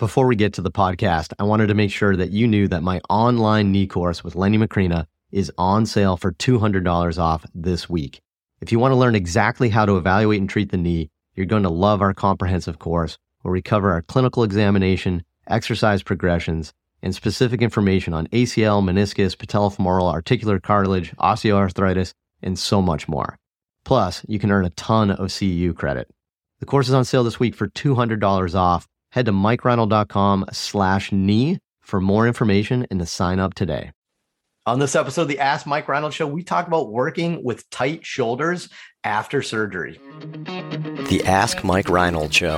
Before we get to the podcast, I wanted to make sure that you knew that my online knee course with Lenny Macrina is on sale for $200 off this week. If you want to learn exactly how to evaluate and treat the knee, you're going to love our comprehensive course where we cover our clinical examination, exercise progressions, and specific information on ACL, meniscus, patellofemoral, articular cartilage, osteoarthritis, and so much more. Plus, you can earn a ton of CEU credit. The course is on sale this week for $200 off. Head to MikeReinold.com/knee for more information and to sign up today. On this episode of the Ask Mike Reinold Show, we talk about working with tight shoulders after surgery. The Ask Mike Reinold Show.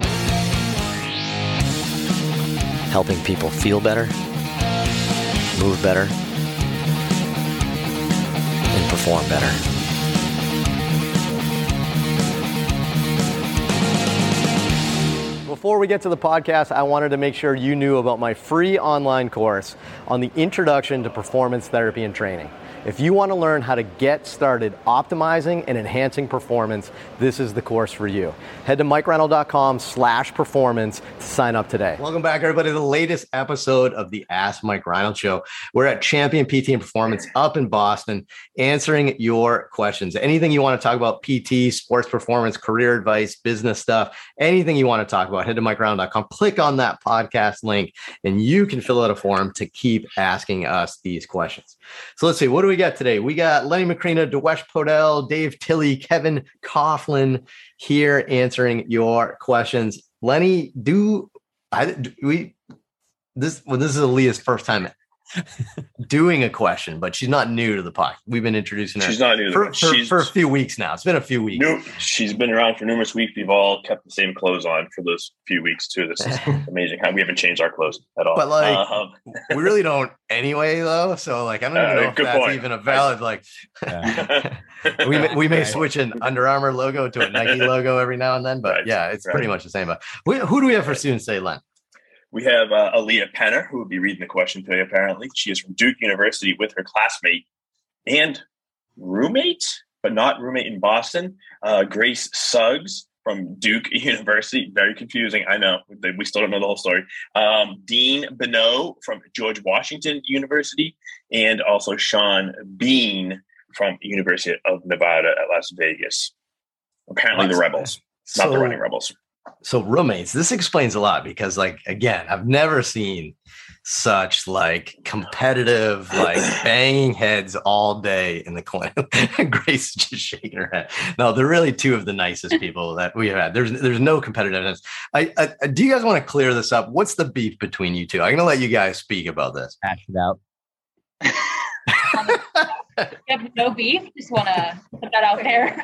Helping people feel better, move better, and perform better. Before we get to the podcast, I wanted to make sure you knew about my free online course on the Introduction to Performance Therapy and Training. If you want to learn how to get started optimizing and enhancing performance, this is the course for you. Head to MikeReinold.com/performance to sign up today. Welcome back, everybody, to the latest episode of the Ask Mike Reinold Show. We're at Champion PT and Performance up in Boston, answering your questions. Anything you want to talk about, PT, sports performance, career advice, business stuff, anything you want to talk about, head to MikeReinold.com, click on that podcast link, and you can fill out a form to keep asking us these questions. So let's see, what do we got today? We got Lenny Macrina, Dewesh Podell, Dave Tilley, Kevin Coughlin here answering your questions. Lenny, this is Aaliyah's first time doing a question, but she's not new to the podcast. We've been introducing her. She's not new for a few weeks now. It's been a few weeks. Nope. She's been around for numerous weeks. We've all kept the same clothes on for those few weeks too. This is amazing how we haven't changed our clothes at all. But we really don't anyway, though. So I don't even know if that's point. Even a valid we may switch an Under Armour logo to a Nike logo every now and then, but it's pretty much the same. But who do we have for students today, Len? We have Aaliyah Penner, who will be reading the question today, apparently. She is from Duke University with her classmate and roommate, but not roommate in Boston, Grace Suggs from Duke University. Very confusing. I know. We still don't know the whole story. Dean Bonneau from George Washington University, and also Sean Bean from University of Nevada at Las Vegas. Apparently the Rebels, not the Running Rebels. So roommates, this explains a lot because again, I've never seen such competitive, banging heads all day in the corner. Grace is just shaking her head. No, they're really two of the nicest people that we've had. There's no competitiveness. Do you guys want to clear this up? What's the beef between you two? I'm going to let you guys speak about this. Hash it out. You have no beef? Just want to put that out there.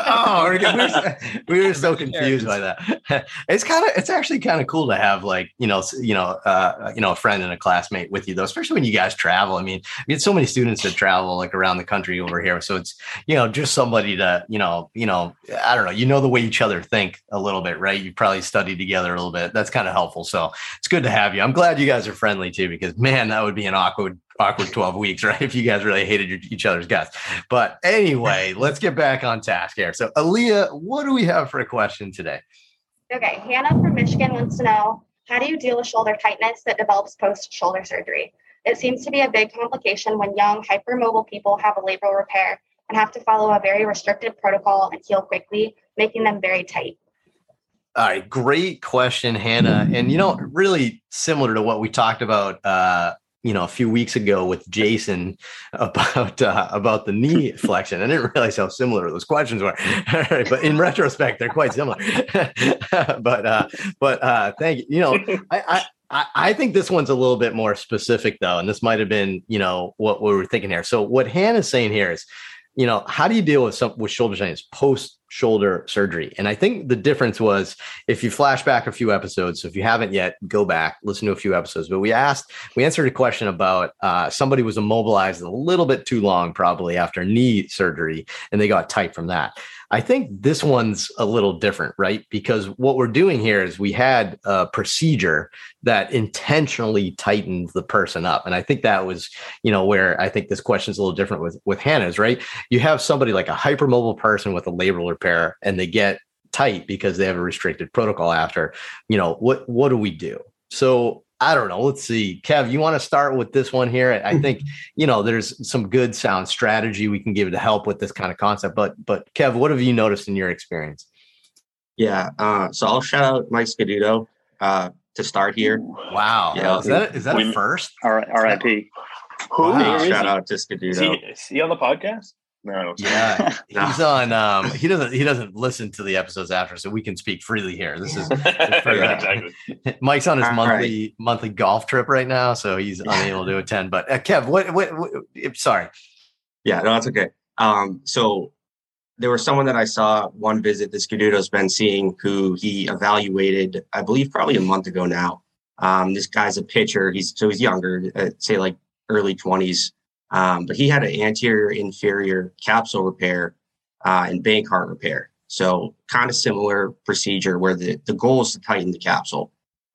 we were so confused by that. It's actually kind of cool to have a friend and a classmate with you, though, especially when you guys travel. I mean, we had so many students that travel around the country over here, so it's just somebody to I don't know, the way each other think a little bit, right? You probably studied together a little bit. That's kind of helpful. So it's good to have you. I'm glad you guys are friendly too, because man, that would be an awkward 12 weeks, right? If you guys really hated each other's guts. But anyway, let's get back on task here. So Aaliyah, what do we have for a question today? Okay. Hannah from Michigan wants to know, how do you deal with shoulder tightness that develops post-shoulder surgery? It seems to be a big complication when young, hypermobile people have a labral repair and have to follow a very restricted protocol and heal quickly, making them very tight. All right. Great question, Hannah. And, really similar to what we talked about, a few weeks ago with Jason about the knee flexion. I didn't realize how similar those questions were. But in retrospect, they're quite similar. but thank you. I think this one's a little bit more specific though, and this might have been what we were thinking here. So what Hannah's saying here is, how do you deal with shoulder tightness post shoulder surgery? And I think the difference was, if you flash back a few episodes, so if you haven't yet, go back, listen to a few episodes, but we answered a question about somebody was immobilized a little bit too long, probably after knee surgery, and they got tight from that. I think this one's a little different, right? Because what we're doing here is we had a procedure that intentionally tightened the person up. And I think that was, where I think this question is a little different with Hannah's, right? You have somebody like a hypermobile person with a labral repair and they get tight because they have a restricted protocol after, what do we do? So I don't know. Let's see. Kev, you want to start with this one here? I think, there's some good sound strategy we can give to help with this kind of concept. But Kev, what have you noticed in your experience? Yeah. So I'll shout out Mike Scaduto to start here. Wow. Yeah. Is that a first? R.I.P. Who? Wow. Shout out to Scaduto. Is he on the podcast? No. Yeah, he's on. He doesn't listen to the episodes after, so we can speak freely here. This is exactly. Mike's on his monthly golf trip right now, so he's unable to attend. But Kev, what? Sorry. Yeah, no, that's okay. So there was someone that I saw one visit that Scaduto's been seeing, who he evaluated, I believe, probably a month ago now. This guy's a pitcher. He's younger, say like early 20s. But he had an anterior inferior capsule repair and bank heart repair. So kind of similar procedure where the goal is to tighten the capsule.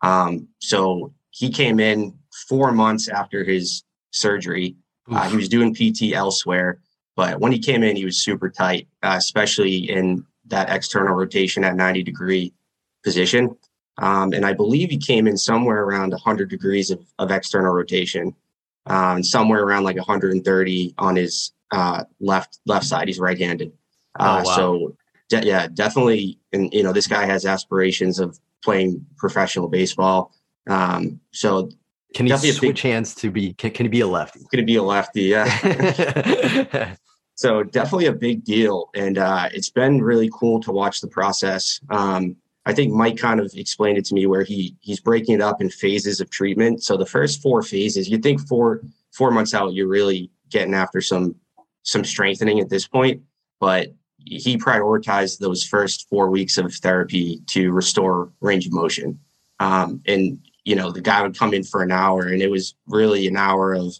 So he came in 4 months after his surgery. He was doing PT elsewhere, but when he came in, he was super tight, especially in that external rotation at 90-degree position. And I believe he came in somewhere around 100 degrees of external rotation. Somewhere around like 130 on his left side. He's right-handed. Wow. So definitely. And this guy has aspirations of playing professional baseball. So can he switch hands to be? Can he be a lefty? Can he be a lefty? Yeah. So definitely a big deal, and it's been really cool to watch the process. I think Mike kind of explained it to me where he's breaking it up in phases of treatment. So the first 4 phases, you think 4 months out, you're really getting after some strengthening at this point, but he prioritized those first 4 weeks of therapy to restore range of motion. And, the guy would come in for an hour, and it was really an hour of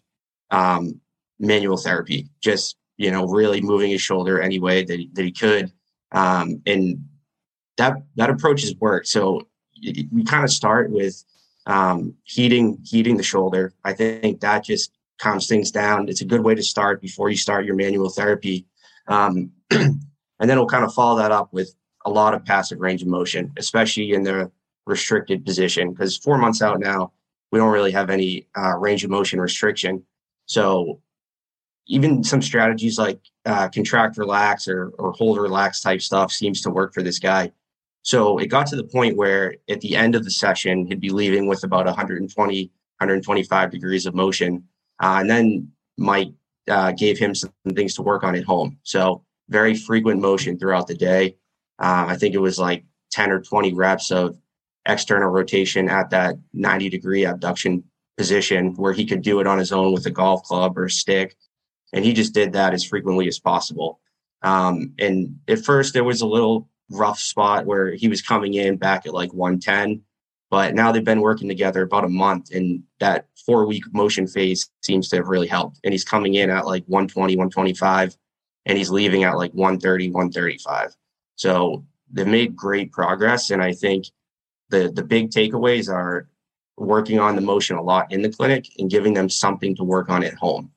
manual therapy, just, really moving his shoulder any way that he could. And that approach has worked. So we kind of start with heating the shoulder. I think that just calms things down. It's a good way to start before you start your manual therapy. And then we'll kind of follow that up with a lot of passive range of motion, especially in the restricted position, because 4 months out now, we don't really have any range of motion restriction. So even some strategies like contract, relax, or hold, relax type stuff seems to work for this guy. So it got to the point where at the end of the session, he'd be leaving with about 120, 125 degrees of motion. And then Mike gave him some things to work on at home. So very frequent motion throughout the day. I think it was like 10 or 20 reps of external rotation at that 90-degree abduction position where he could do it on his own with a golf club or a stick. And he just did that as frequently as possible. And at first there was a little rough spot where he was coming in back at like 110, but now they've been working together about a month, and that 4-week motion phase seems to have really helped. And he's coming in at like 120, 125, and he's leaving at like 130, 135. So they've made great progress. And I think the big takeaways are working on the motion a lot in the clinic and giving them something to work on at home.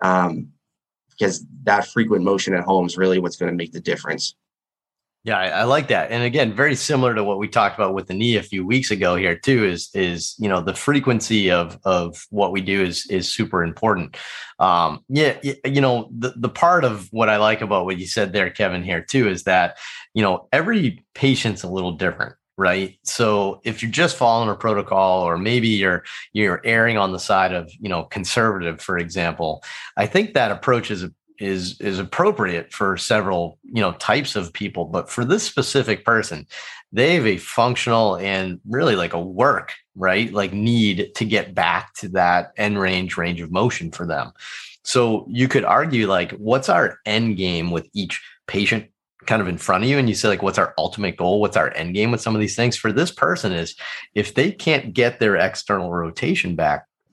Because that frequent motion at home is really what's going to make the difference. Yeah, I like that. And again, very similar to what we talked about with the knee a few weeks ago here too, is the frequency of what we do is super important. The part of what I like about what you said there, Kevin, here too, is that, every patient's a little different, right? So if you're just following a protocol, or maybe you're erring on the side of, conservative, for example, I think that approach is appropriate for several, types of people. But for this specific person, they have a functional and really like a work, right? Like need to get back to that end range of motion for them. So you could argue like, what's our end game with each patient kind of in front of you? And you say like, what's our ultimate goal? What's our end game with some of these things? For this person is, if they can't get their external rotation back,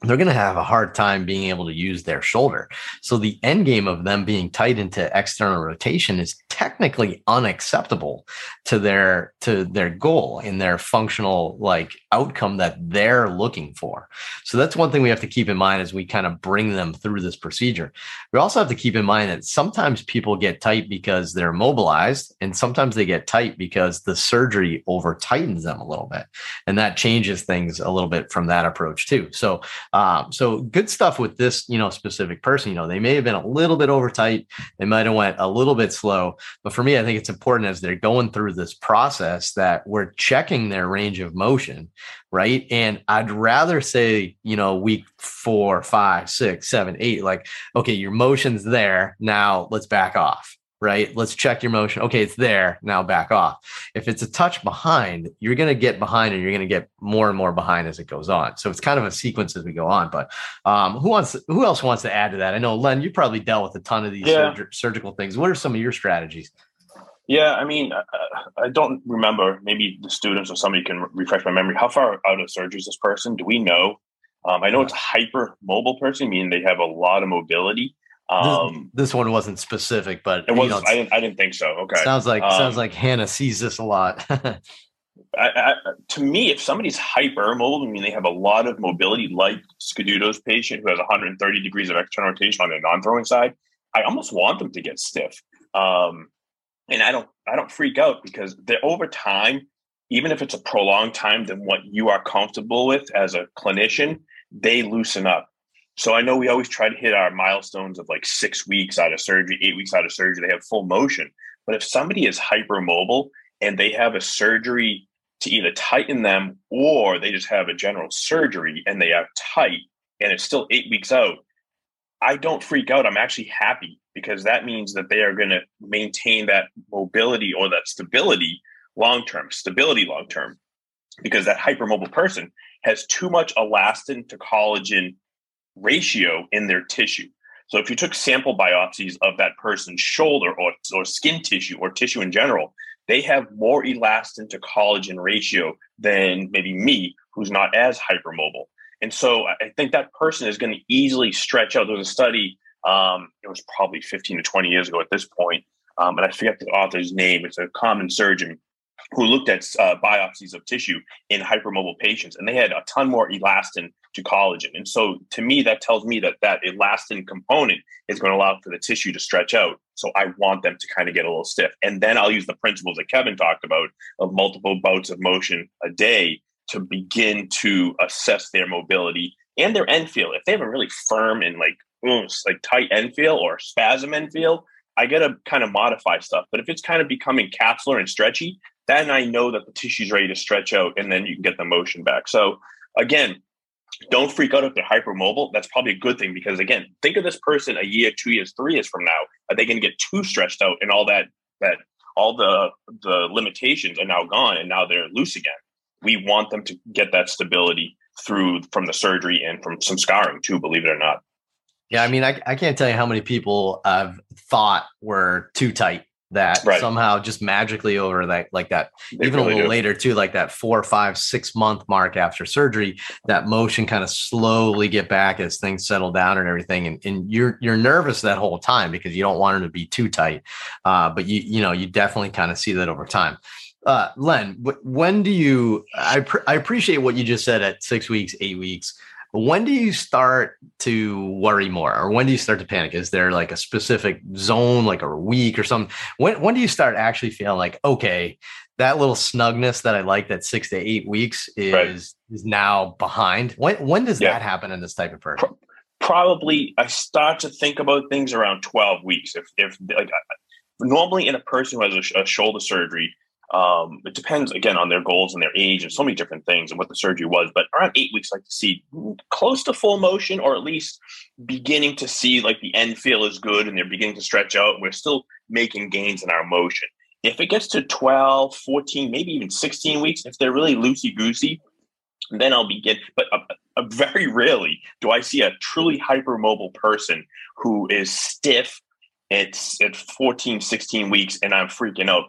they're going to have a hard time being able to use their shoulder. So the end game of them being tight into external rotation is technically unacceptable to their goal and their functional like outcome that they're looking for. So that's one thing we have to keep in mind as we kind of bring them through this procedure. We also have to keep in mind that sometimes people get tight because they're mobilized, and sometimes they get tight because the surgery over tightens them a little bit, and that changes things a little bit from that approach too. So good stuff with this, specific person. They may have been a little bit over tight. They might have went a little bit slow. But for me, I think it's important as they're going through this process that we're checking their range of motion, right? And I'd rather say, week 4, 5, 6, 7, 8, like, okay, your motion's there. Now let's back off. Right? Let's check your motion. Okay, it's there. Now back off. If it's a touch behind, you're going to get behind, and you're going to get more and more behind as it goes on. So it's kind of a sequence as we go on. But who else wants to add to that? I know, Len, you probably dealt with a ton of these surgical things. What are some of your strategies? Yeah, I mean, I don't remember. Maybe the students or somebody can refresh my memory. How far out of surgery is this person? Do we know? I know it's a hypermobile person, meaning they have a lot of mobility. This one wasn't specific, but it was. I didn't think so. Okay, sounds like Hannah sees this a lot. To me, if somebody's hypermobile, I mean they have a lot of mobility, like Scaduto's patient who has 130 degrees of external rotation on their non-throwing side, I almost want them to get stiff. And I don't freak out, because they're over time, even if it's a prolonged time than what you are comfortable with as a clinician, they loosen up. So I know we always try to hit our milestones of like 6 weeks out of surgery, 8 weeks out of surgery, they have full motion. But if somebody is hypermobile and they have a surgery to either tighten them, or they just have a general surgery and they are tight and it's still 8 weeks out, I don't freak out. I'm actually happy, because that means that they are going to maintain that mobility or that stability long-term, because that hypermobile person has too much elastin to collagen ratio in their tissue. So if you took sample biopsies of that person's shoulder or skin tissue or tissue in general, they have more elastin to collagen ratio than maybe me, who's not as hypermobile. And so I think that person is going to easily stretch out. There was a study, it was probably 15 to 20 years ago at this point, and I forget the author's name. It's a common surgeon who looked at biopsies of tissue in hypermobile patients, and they had a ton more elastin to collagen. And so to me, that tells me that elastin component is going to allow for the tissue to stretch out. So I want them to kind of get a little stiff. And then I'll use the principles that Kevin talked about of multiple bouts of motion a day to begin to assess their mobility and their end feel. If they have a really firm and like tight end feel or spasm end feel, I got to kind of modify stuff. But if it's kind of becoming capsular and stretchy, then I know that the tissue's ready to stretch out, and then you can get the motion back. So again, don't freak out if they're hypermobile. That's probably a good thing, because again, think of this person a year, 2 years, 3 years from now. Are they going to get too stretched out, and all the limitations are now gone, and now they're loose again? We want them to get that stability from the surgery and from some scarring too, believe it or not. Yeah, I mean, I can't tell you how many people I've thought were too tight that somehow just magically over that, like that, they even really a little later too, like that 4, 5, 6 month mark after surgery, that motion kind of slowly get back as things settle down and everything. And you're nervous that whole time because you don't want them to be too tight. But you definitely kind of see that over time. Len, when do you, I appreciate what you just said at 6 weeks, 8 weeks. When do you start to worry more, or when do you start to panic? Is there like a specific zone, like a week or something? When do you start actually feeling like, okay, that little snugness that I liked at 6 to 8 weeks is now behind? When does that happen in this type of person? Probably I start to think about things around 12 weeks. If like normally in a person who has a shoulder surgery, it depends again on their goals and their age and so many different things and what the surgery was. But around 8 weeks, I like to see close to full motion, or at least beginning to see like the end feel is good and they're beginning to stretch out. We're still making gains in our motion. If it gets to 12, 14, maybe even 16 weeks, if they're really loosey-goosey, then I'll begin. But very rarely do I see a truly hypermobile person who is stiff It's at 14, 16 weeks, and I'm freaking out.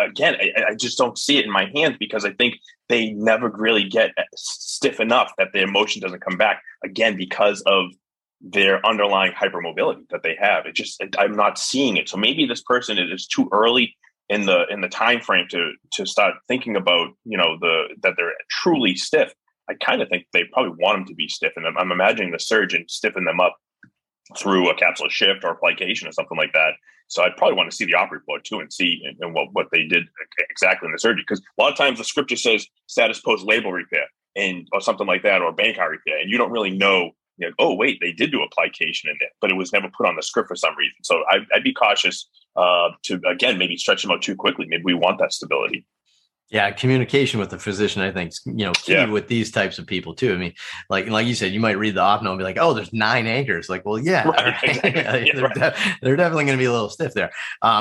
I just don't see it in my hands because I think they never really get stiff enough that their motion doesn't come back, again, because of their underlying hypermobility that they have. I'm not seeing it. So maybe this person is too early in the time frame to start thinking about, that they're truly stiff. I kind of think they probably want them to be stiff, and I'm imagining the surgeon stiffen them up through a capsular shift or application or something like that. So I'd probably want to see the op report too and see what they did exactly in the surgery. Because a lot of times the script just says status post label repair or something like that, or Bankart repair, and you don't really know. Oh wait, they did do application in there, but it was never put on the script for some reason. So I'd be cautious to again maybe stretch them out too quickly. Maybe we want that stability. Yeah, communication with the physician, I think, key with these types of people too. I mean, like you said, you might read the op note and be like, "Oh, there's 9 anchors." Like, well, yeah, right, exactly. They're definitely going to be a little stiff there.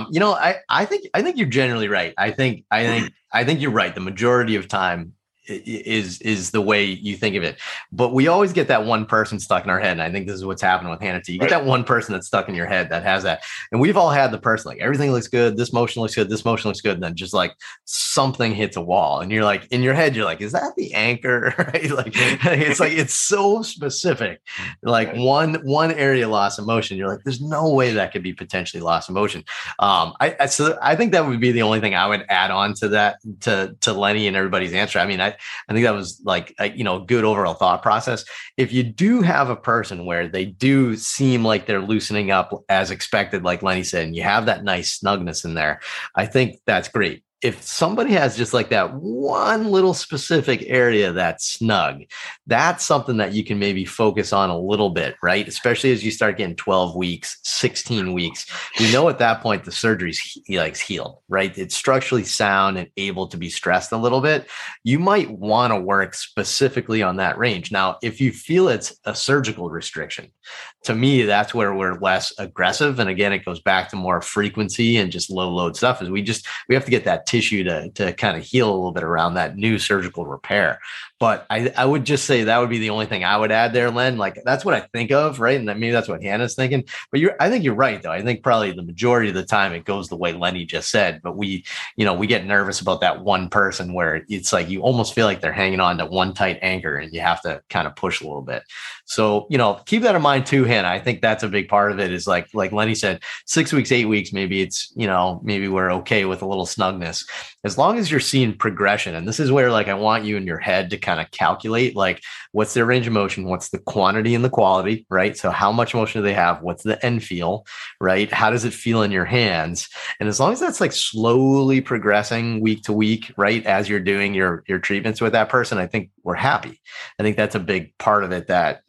I think you're generally right. I think you're right. The majority of time is the way you think of it, but we always get that one person stuck in our head, and I think this is what's happening with Hannah too. You get that one person that's stuck in your head that has that, and we've all had the person like everything looks good, this motion looks good, this motion looks good, and then just like something hits a wall, and you're like in your head, you're like, is that the anchor? Right? Like it's so specific, like one area loss of motion. You're like, there's no way that could be potentially loss of motion. So I think that would be the only thing I would add on to that to Lenny and everybody's answer. I mean, I think that was like a good overall thought process. If you do have a person where they do seem like they're loosening up as expected, like Lenny said, and you have that nice snugness in there, I think that's great. If somebody has just like that one little specific area that's snug, that's something that you can maybe focus on a little bit, right? Especially as you start getting 12 weeks, 16 weeks, at that point, the surgery's healed, right? It's structurally sound and able to be stressed a little bit. You might want to work specifically on that range. Now, if you feel it's a surgical restriction, to me, that's where we're less aggressive. And again, it goes back to more frequency and just low load stuff is we have to get that tissue to kind of heal a little bit around that new surgical repair. But I would just say that would be the only thing I would add there, Len. Like that's what I think of, right? And maybe that's what Hannah's thinking. But I think you're right, though. I think probably the majority of the time it goes the way Lenny just said. But we get nervous about that one person where it's like you almost feel like they're hanging on to one tight anchor and you have to kind of push a little bit. So, keep that in mind too, Hannah. I think that's a big part of it is like Lenny said, 6 weeks, 8 weeks, maybe it's, maybe we're okay with a little snugness. As long as you're seeing progression. And this is where like I want you in your head to kind of calculate like what's their range of motion, what's the quantity and the quality, right? So how much motion do they have? What's the end feel, right? How does it feel in your hands? And as long as that's like slowly progressing week to week, right? As you're doing your treatments with that person, I think we're happy. I think that's a big part of it that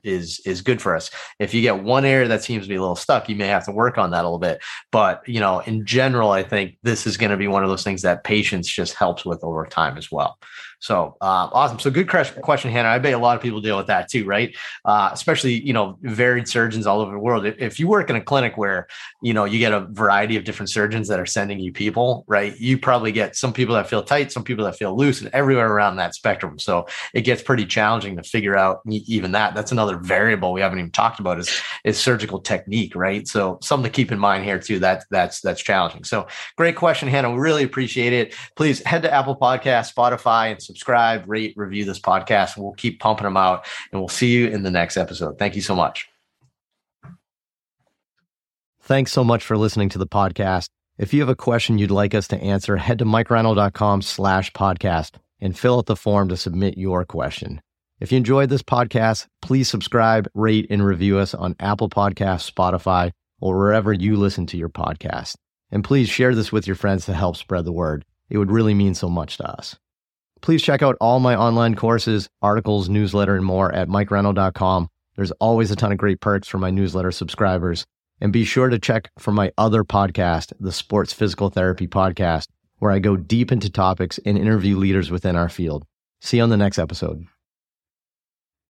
is good for us. If you get one area that seems to be a little stuck, you may have to work on that a little bit. But, in general, I think this is going to be one of those things that patience just helps with over time as well. So awesome. So good question, Hannah. I bet a lot of people deal with that too, right? Especially, varied surgeons all over the world. If you work in a clinic where, you get a variety of different surgeons that are sending you people, right? You probably get some people that feel tight, some people that feel loose, and everywhere around that spectrum. So it gets pretty challenging to figure out even that. That's another variable we haven't even talked about is surgical technique, right? So something to keep in mind here too. That's challenging. So great question, Hannah. We really appreciate it. Please head to Apple Podcasts, Spotify, and subscribe, rate, review this podcast. We'll keep pumping them out, and we'll see you in the next episode. Thank you so much. Thanks so much for listening to the podcast. If you have a question you'd like us to answer, head to mikereinold.com/podcast and fill out the form to submit your question. If you enjoyed this podcast, please subscribe, rate, and review us on Apple Podcasts, Spotify, or wherever you listen to your podcast. And please share this with your friends to help spread the word. It would really mean so much to us. Please check out all my online courses, articles, newsletter, and more at mikereinold.com. There's always a ton of great perks for my newsletter subscribers. And be sure to check for my other podcast, the Sports Physical Therapy Podcast, where I go deep into topics and interview leaders within our field. See you on the next episode.